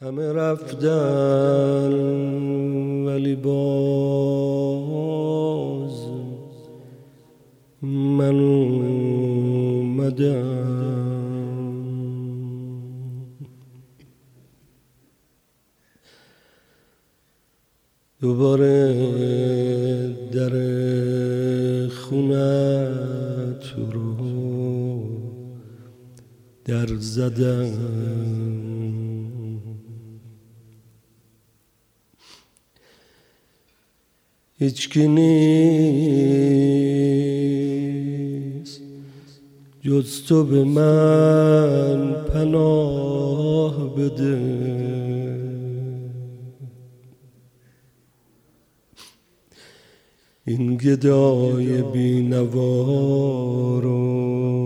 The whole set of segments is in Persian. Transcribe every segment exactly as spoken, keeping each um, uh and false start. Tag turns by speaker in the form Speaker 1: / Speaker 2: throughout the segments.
Speaker 1: همه رفتن ولی باز من اومدم. دوباره در خونت رو در زدم. هیچکی نیست جز تو به من پناه بده. این گدای بی‌نوا رو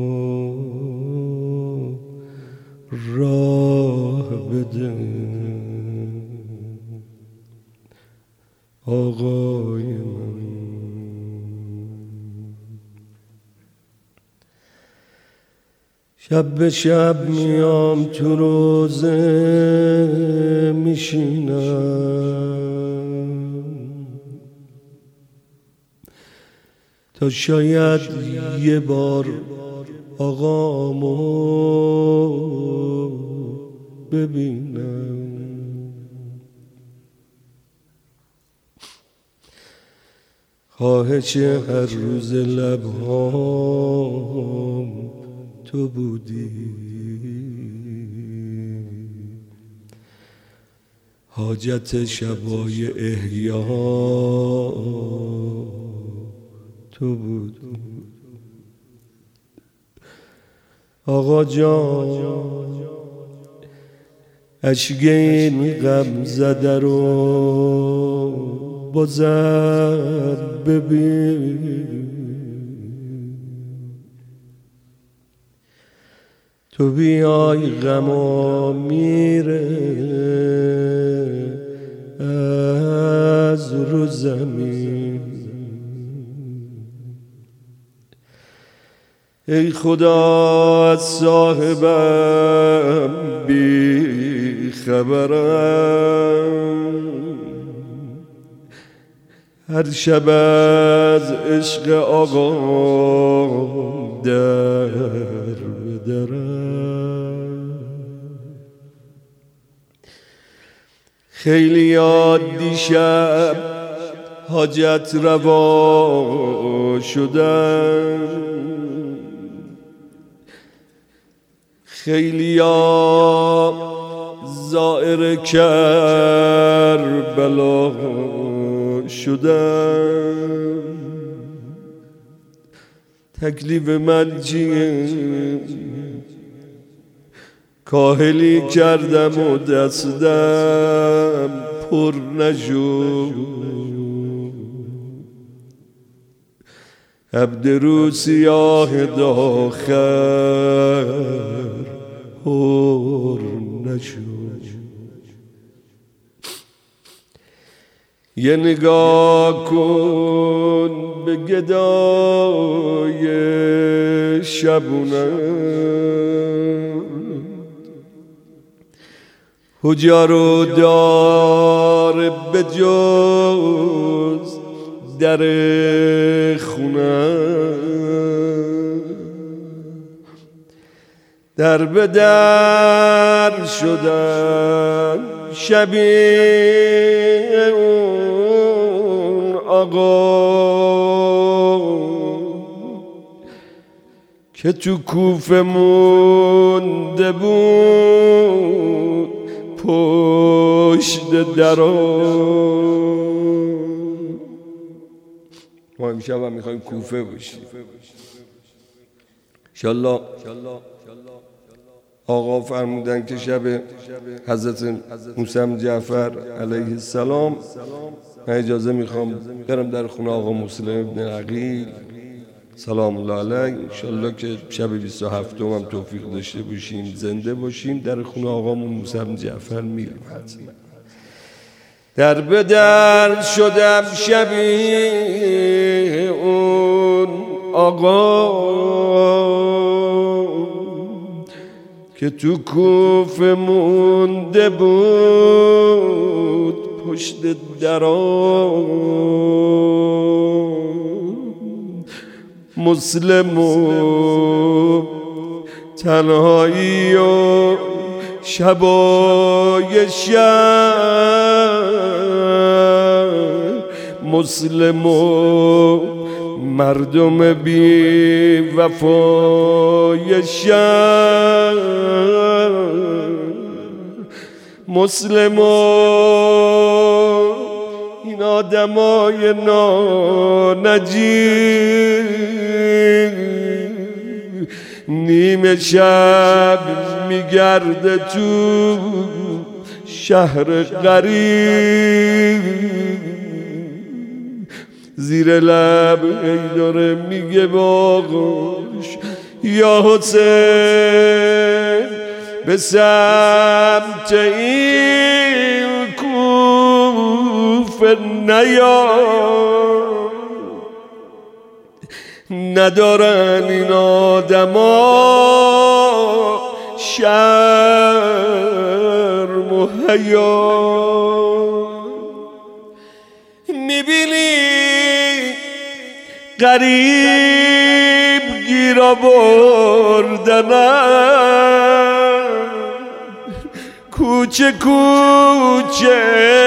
Speaker 1: راه بده. آقای من شب به شب میام تو روزه میشینم تا شاید یه بار آقامو ببینم. خواهش هر روز لبهام تو بودی، حاجت شبای احیا تو بودی. آقا جان اشک این غم زده رو بازم ببین. تو بیای غما میره از رو زمین. ای خدا از صاحبم بی خبرم، هر شب از عشق آقا در بدرم. خیلی یاد دیشب حاجت روا شدن، خیلی ها زائر کربلا شدن. تکلیف من چیه؟ کاهلی کردم و دستم پر نشد. ابرو سیاه داخل پر نشد. یه نگاه کن به گدای شبونم، کجا رو داره به جز در خونم. در به در شدن شبیه اون آقا که تو کوفه مونده بود پشت درا. ما امشب هم میخوایم کوفه باشیم انشالله. آقا فرمودن که شب حضرت موسی جعفر علیه السلام من اجازه میخوام برم در خونه آقا مسلم ابن عقیل سلام الله علیه. انشالله که شب بیست و هفتم هم توفیق داشته باشیم زنده باشیم در خونه آقامون موسی جعفر میریم حتما. در به در شدم شبیه اون آقا که تو کوفه مونده بود پشت درام، مسلم و تنهایی و شبای شب، مسلم و مردم بی وفای شب، مسلم و این آدمای نانجیب، نیمه شب میگرده تو شهر غریب، زیر لب ای داره میگه باغوش یا حسین به سمت این کوفه نیا، ندارن این آدما شرم و حیا. میبینی غریب گیرا بردنن، کوچه کوچه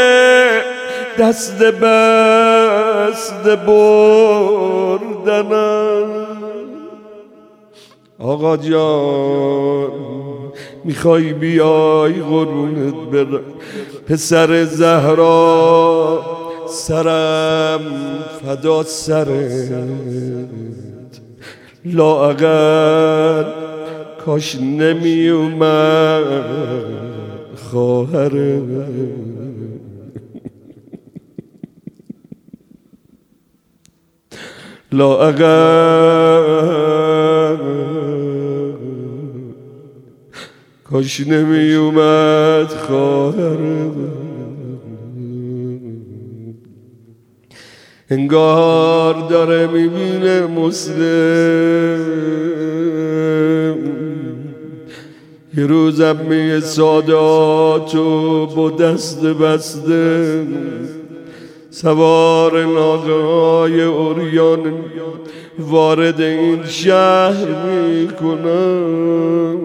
Speaker 1: دست بست بردنن. آقا جان میخوای بیای قربونت برم، پسر زهرا سرم فدا سرت، لااقل کاش نمی اومد خواهرت. لااقل کاش نمی اومد خواهرت. انگار داره میبینه مسلم یه روزم میگه ساداتو با دست بسته سوار ناقه‌های عریان وارد این شهر میکنم.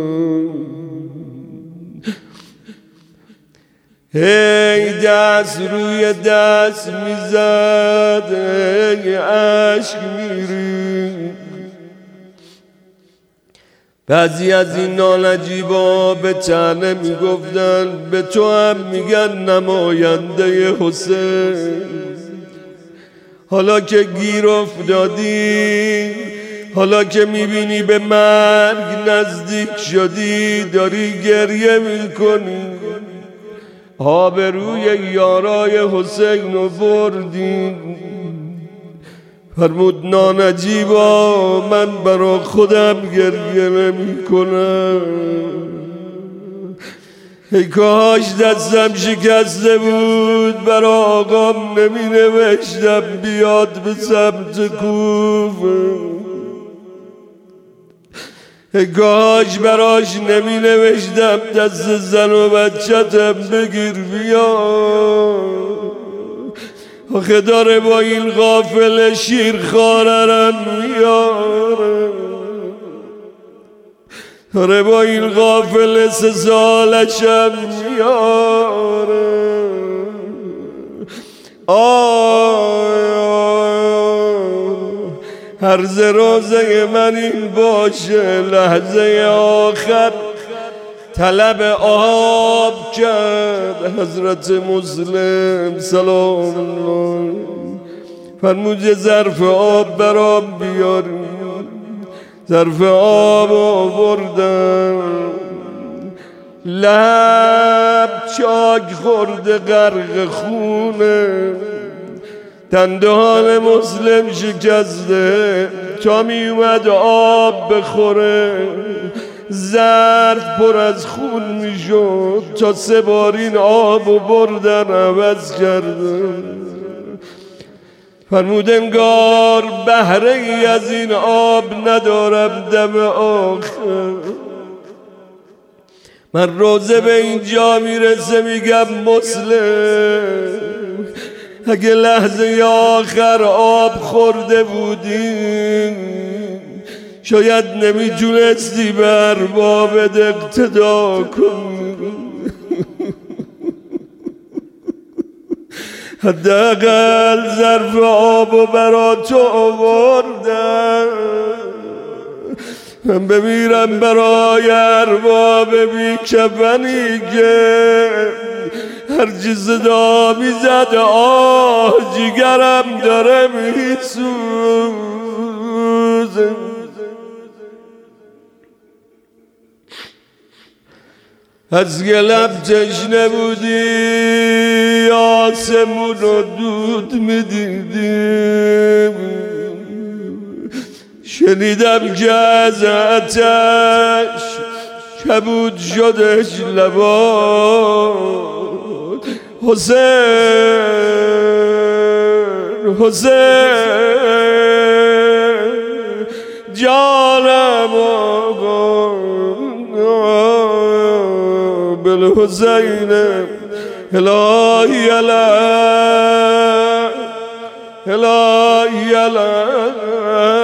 Speaker 1: هی دست روی دست میزد، هی عشق میری. بعضی از این نانجیبا به طعنه میگفتن به تو هم میگن نماینده حسین. حالا که گیر افتادی، حالا که میبینی به مرگ نزدیک شدی، داری گریه میکنی. آبروی یارای حسین رو بردی. فرمود نانجیبا من برا خودم گریه نمی کنم، ای کاش دستم شکسته بود برا آقام نمی نوشتم بیاد به سمت کوفه، ای کاش براش نمی نوشتم دست زن و بچتم بگیر بیا. آخه داره با این غافل شیرخوارم میاره، داره با این غافل سه سالشم میاره. آه هر روزه من این باشه، لحظه آخر طلب آب کرد حضرت مسلم سلام الله. فرمود یه ظرف آب برام بیار، ظرف آب آوردم، لب چاک خورده غرق خونه، دندان مسلم شکسته تا می اومد آب بخوره، زرد پر از خون می شد تا سه بار این آب و بردن عوض کردن. فرمود انگار بهره ای از این آب ندارم دم آخر. من روزه به اینجا میرسه میگم مسلم اگه لحظه آخر آب خورده بودی شاید نمیتونستی به اربابت اقتدا کنی، حداقل ظرف آب برا تو آوردم، من بمیرم برای ارباب بی کفنی که هرچی صدا میزد آه جگرم داره میسوزه. از گلب تشنه بودی آسمون رو دود میدیدیم، شنیدم که از آتش کبود شدش لبات. حسین حسین جانم آقا بالحسین الهی علی الهی علی